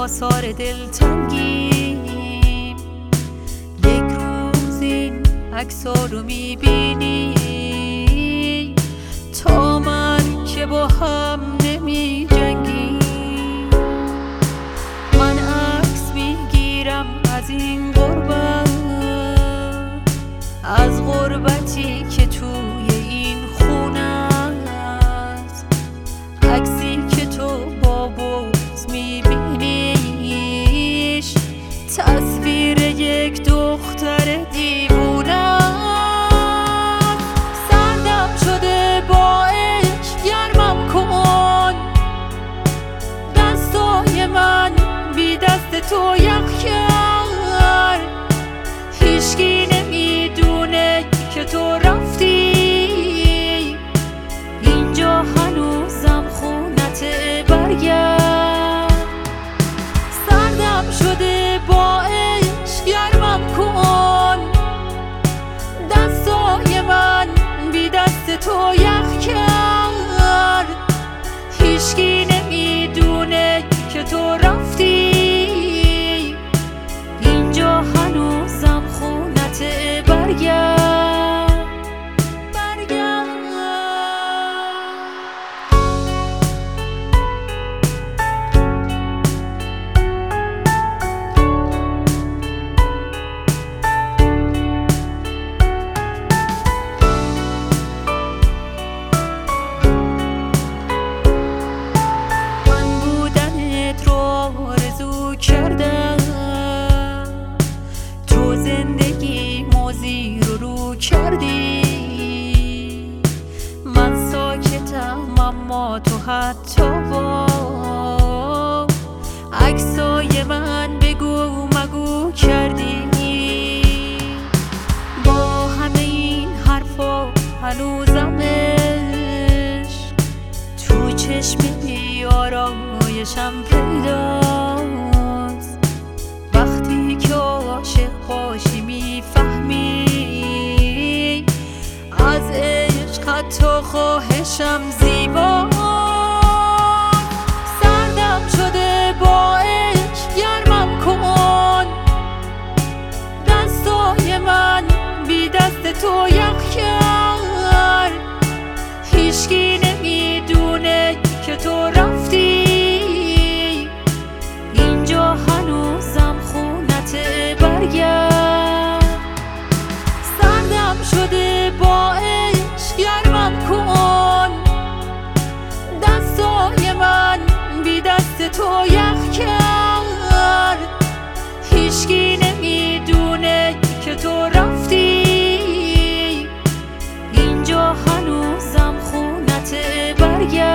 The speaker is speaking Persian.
آثار دلتنگیم. یک روز این عکس‌ها رو میبینی تا من که با هم نمی جنگیم. من عکس میگیرم از این غربت، از غربتی که توی این خونه است. عکسی که تو با بغض میبینیش تصویر یک دختر دیوونه است. سردم شده با عشق گرمم کن، دستای من بی دست تو یخ کرد. هیچکی نمیدونه که تو رفتی، اینجا هنوزم خونته، برگرد. سردم شده با عشق گرمم کن، دستای من بی دست تو یخ کرد. هیچکی نمیدونه که تو رفتی، اینجا هنوزم خونته، برگرد. من بودنت رو آرزو کردم، تو زندگی موزی رو کردی. من ساکتم اما تو حتی با عکسای من بگو مگو کردی. با همه این حرفا هنوزم عشق تو چشم آرایشم پیداست. وقتی که عاشق باشی میفهمی از عشق حتی خواهشم زیباست. سردم شده با عشق گرمم کن، دستای من بی دست تو یخ کرد. هیچکی نمیدونه که تو رفتی، اینجا هنوزم خونته، برگرد. سردم شده با عشق گرمم کن، دستای من بی دست تو یخ کرد. هیچکی نمیدونه که تو رفتی، اینجا هنوزم خونته، برگرد.